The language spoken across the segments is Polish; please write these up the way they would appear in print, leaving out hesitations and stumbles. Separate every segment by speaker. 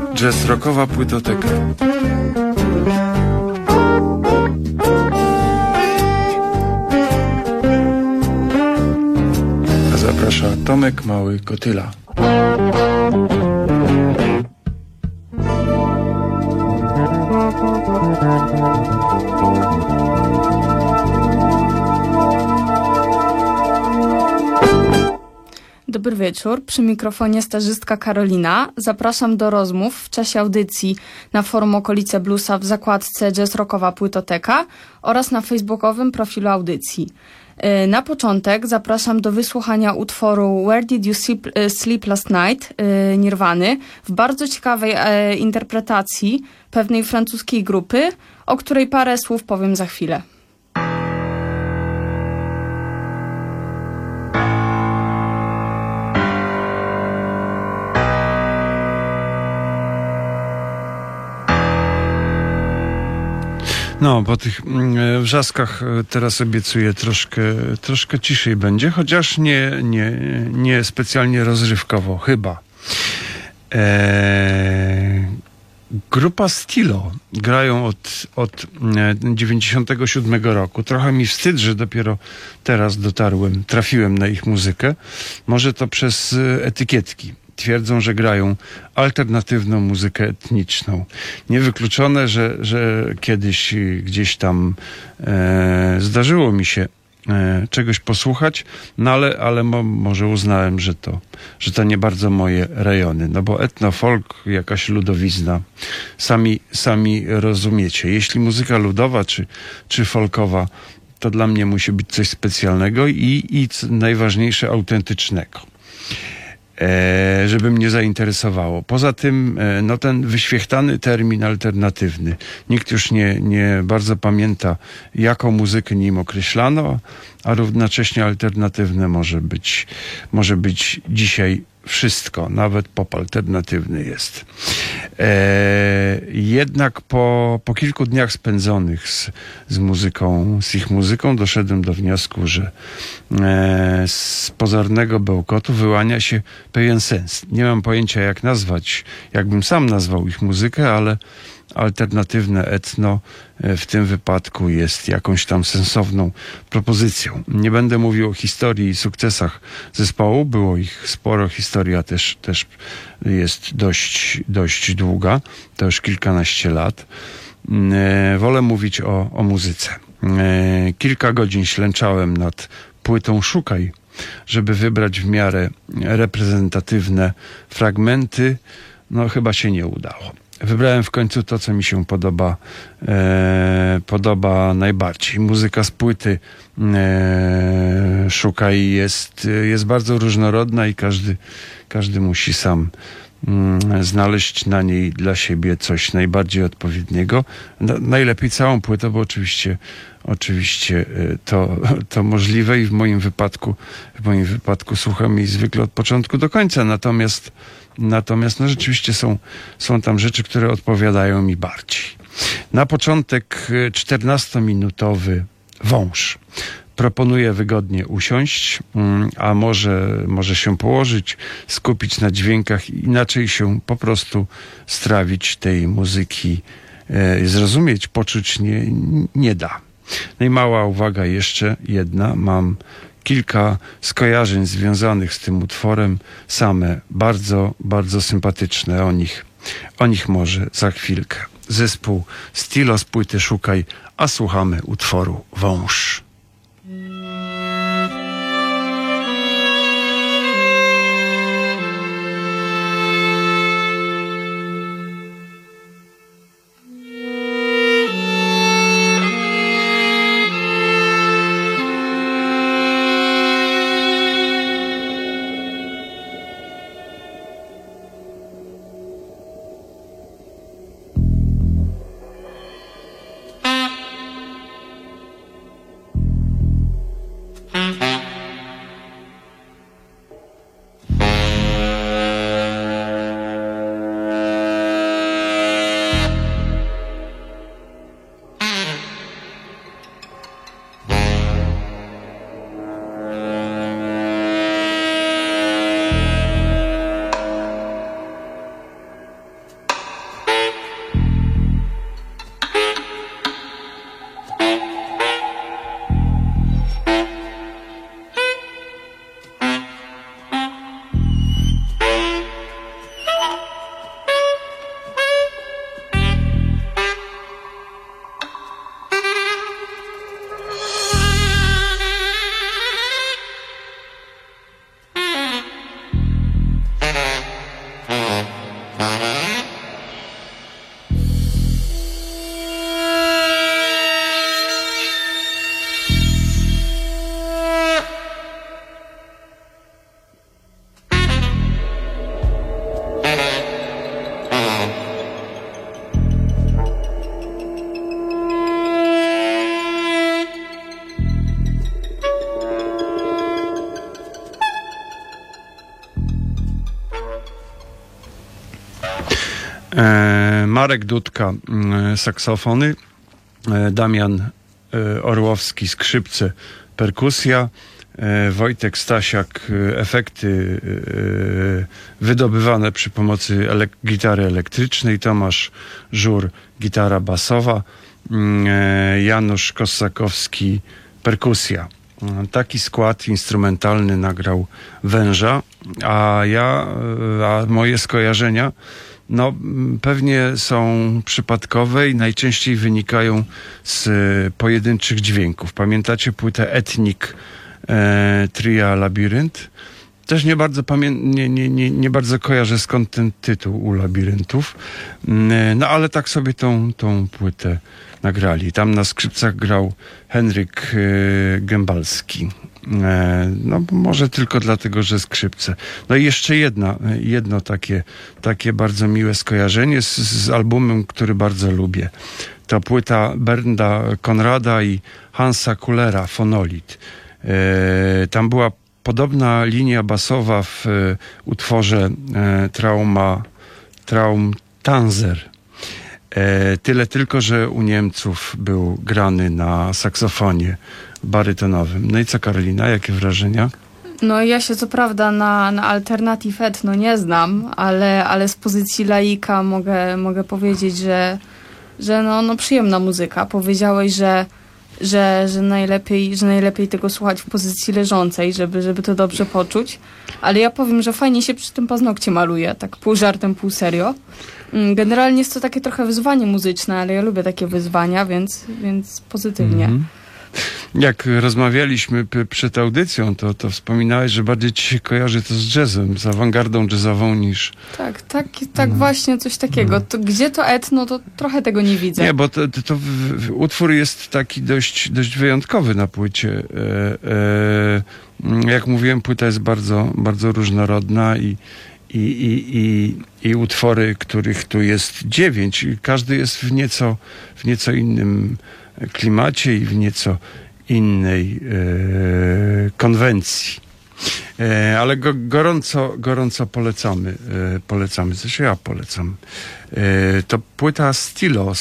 Speaker 1: Jazz rockowa płytoteka. Zaprasza Tomek Mały-Kotyla.
Speaker 2: Dobry wieczór, przy mikrofonie stażystka Karolina. Zapraszam do rozmów w czasie audycji na forum Okolice Bluesa w zakładce Jazz Rockowa Płytoteka oraz na facebookowym profilu audycji. Na początek zapraszam do wysłuchania utworu Where Did You Sleep Last Night Nirwany w bardzo ciekawej interpretacji pewnej francuskiej grupy, o której parę słów powiem za chwilę.
Speaker 1: No, po tych wrzaskach teraz obiecuję troszkę ciszej będzie, chociaż nie specjalnie rozrywkowo, chyba. Grupa Stilo grają od 97 roku. Trochę mi wstyd, że dopiero teraz trafiłem na ich muzykę. Może to przez etykietki. Twierdzą, że grają alternatywną muzykę etniczną. Niewykluczone, że kiedyś gdzieś tam zdarzyło mi się czegoś posłuchać, no ale może uznałem, że to nie bardzo moje rejony. No bo etno-folk, jakaś ludowizna, sami rozumiecie. Jeśli muzyka ludowa czy folkowa, to dla mnie musi być coś specjalnego i najważniejsze, autentycznego. Żeby mnie zainteresowało. Poza tym, no ten wyświechtany termin alternatywny. Nikt już nie bardzo pamięta, jaką muzykę nim określano, a równocześnie alternatywne może być dzisiaj wszystko, nawet pop alternatywny jest. Jednak po kilku dniach spędzonych z ich muzyką doszedłem do wniosku, że z pozornego bełkotu wyłania się pewien sens. Nie mam pojęcia, jak nazwać, jakbym sam nazwał ich muzykę, ale alternatywne etno w tym wypadku jest jakąś tam sensowną propozycją. Nie będę mówił o historii i sukcesach zespołu, było ich sporo, historia też jest dość długa, to już kilkanaście lat. Wolę mówić o muzyce. Kilka godzin ślęczałem nad płytą Szukaj, żeby wybrać w miarę reprezentatywne fragmenty. No chyba się nie udało. Wybrałem w końcu to, co mi się podoba najbardziej. Muzyka z płyty Szukaj jest bardzo różnorodna i każdy musi sam znaleźć na niej dla siebie coś najbardziej odpowiedniego. Najlepiej całą płytę, bo oczywiście to możliwe i w moim wypadku słucham jej zwykle od początku do końca. Natomiast no rzeczywiście są tam rzeczy, które odpowiadają mi bardziej. Na początek 14-minutowy wąż. Proponuję wygodnie usiąść, a może się położyć, skupić na dźwiękach, inaczej się po prostu strawić tej muzyki, zrozumieć, poczuć nie da. No i mała uwaga jeszcze jedna, mam kilka skojarzeń związanych z tym utworem, same bardzo, bardzo sympatyczne, o nich może za chwilkę. Zespół Stilo z płyty Szukaj, a słuchamy utworu Wąż. Marek Dudka, saksofony, Damian Orłowski, skrzypce, perkusja, Wojtek Stasiak, efekty wydobywane przy pomocy gitary elektrycznej, Tomasz Żur, gitara basowa, Janusz Kossakowski, perkusja. Taki skład instrumentalny nagrał Węża, a moje skojarzenia pewnie są przypadkowe i najczęściej wynikają z pojedynczych dźwięków. Pamiętacie płytę Etnik tria Labirynt? Też nie bardzo kojarzę, skąd ten tytuł u Labiryntów. Ale tak sobie tą płytę nagrali. Tam na skrzypcach grał Henryk Gębalski. Może tylko dlatego, że skrzypce. I jeszcze jedno takie bardzo miłe skojarzenie z albumem, który bardzo lubię. To płyta Bernda Konrada i Hansa Kullera, Fonolit. Tam była podobna linia basowa w utworze Traumtanzer. Tyle tylko, że u Niemców był grany na saksofonie barytonowym. I co, Karolina, jakie wrażenia?
Speaker 2: Ja się co prawda na alternative etno nie znam, ale z pozycji laika mogę powiedzieć, że przyjemna muzyka. Powiedziałeś, że najlepiej tego słuchać w pozycji leżącej, żeby to dobrze poczuć. Ale ja powiem, że fajnie się przy tym paznokcie maluje, tak pół żartem, pół serio. Generalnie jest to takie trochę wyzwanie muzyczne, ale ja lubię takie wyzwania, więc pozytywnie.
Speaker 1: Jak rozmawialiśmy przed audycją, to wspominałeś, że bardziej ci się kojarzy to z jazzem, z awangardą jazzową niż...
Speaker 2: Tak, właśnie coś takiego. Gdzie to etno, to trochę tego nie widzę.
Speaker 1: Nie, bo to utwór jest taki dość wyjątkowy na płycie. Jak mówiłem, płyta jest bardzo, bardzo różnorodna i utwory, których tu jest 9. Każdy jest w nieco innym klimacie i w nieco innej konwencji. Ale gorąco polecamy. Zresztą ja polecam. To płyta Stilo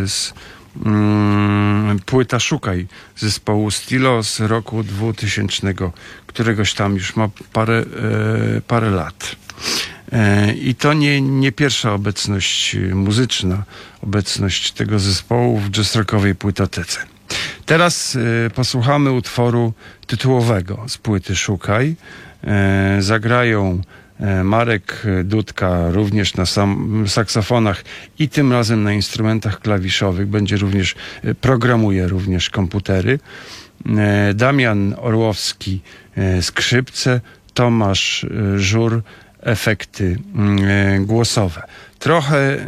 Speaker 1: płyta Szukaj zespołu Stilo z roku 2000, któregoś tam już ma parę lat. I to nie pierwsza muzyczna obecność tego zespołu w jazz-rockowej płytotece. Teraz posłuchamy utworu tytułowego z płyty Szukaj. Zagrają Marek Dudka również na saksofonach i tym razem na instrumentach klawiszowych. Programuje również komputery. Damian Orłowski skrzypce, Tomasz Żur efekty głosowe. Trochę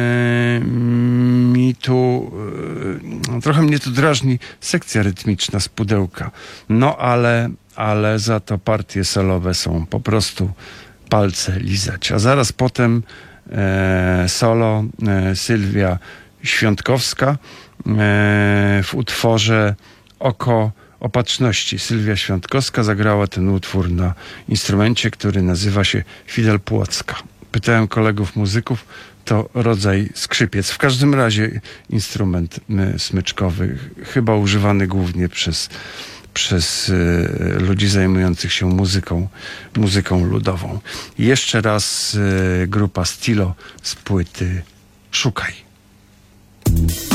Speaker 1: mnie tu drażni sekcja rytmiczna z pudełka. Ale za to partie solowe są po prostu palce lizać. A zaraz potem solo Sylwia Świątkowska w utworze Oko Opatrzności. Sylwia Świątkowska zagrała ten utwór na instrumencie, który nazywa się Fidel Płocka. Pytałem kolegów muzyków, to rodzaj skrzypiec. W każdym razie instrument smyczkowy, chyba używany głównie przez ludzi zajmujących się muzyką ludową. Jeszcze raz grupa Stilo z płyty Szukaj.